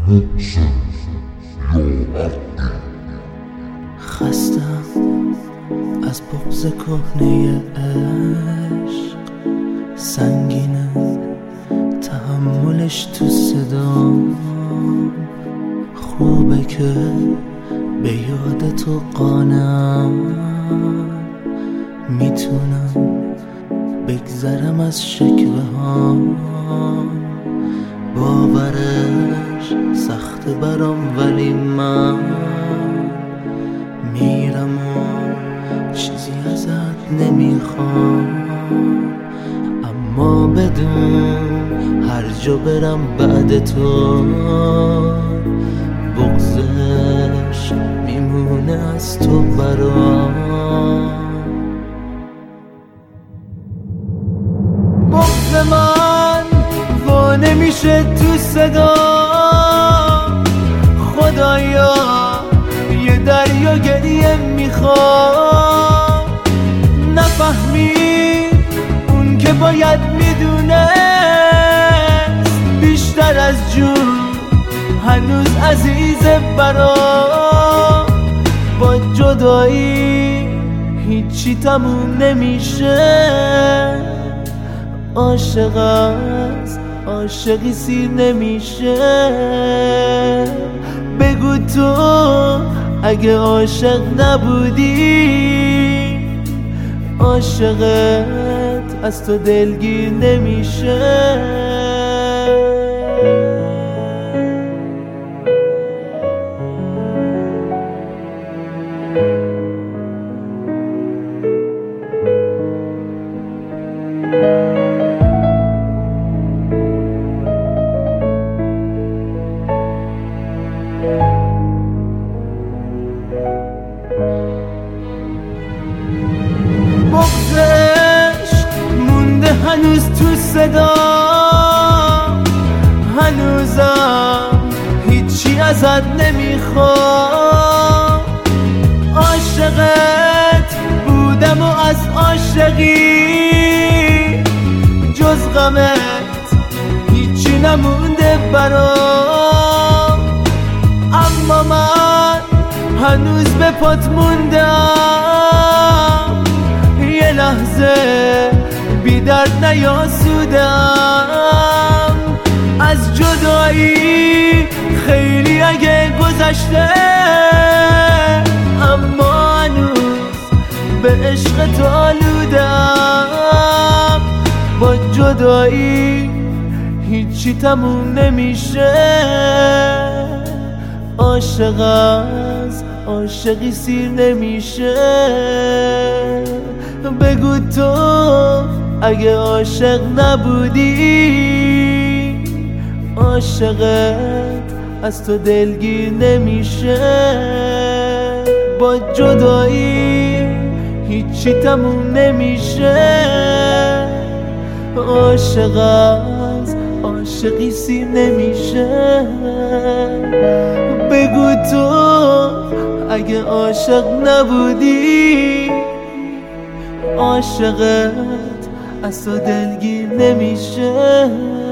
خستم از بغض کهنه عشق، سنگینه تحملش تو صدام. خوبه که به یاد تو قانم، میتونم بگذرم از شکوه ها. باورش سخته برام ولی من میرم و چیزی ازت نمیخوام. اما بدون هر جا برم بعد تو بغضش میمونه از تو برام. بغض من وا نمیشه تو صدا، خدایا یه دریا گریه میخوام. نفهمید اون که باید میدونست، بیشتر از جون هنوز عزیزه برام. با جدایی هیچی تموم نمیشه، عاشق از عاشقی سیر نمیشه. بگو تو اگه عاشق نبودی، عاشقت از تو دلگیر نمیشه. بغض عشق مونده هنوز تو صدا، هنوزم هیچی ازت نمیخوام. عاشقت بودم و از عاشقی جز غمت هیچی نمونده برام. اما من هنوز به پات موندم، یه لحظه بی درد نیاسودم. از جدایی خیلی اگه گذشته، اما هنوز به عشق تو آلودم. با جدایی هیچی تموم نمیشه، عاشق از عاشقی سیر نمیشه. بگو تو اگه عاشق نبودی، عاشقت از تو دلگیر نمیشه. با جدایی هیچی تموم نمیشه، عاشق از عاشقی سیر نمیشه. بگو تو اگه عاشق نبودی، عاشقت از تو دلگیر نمیشه.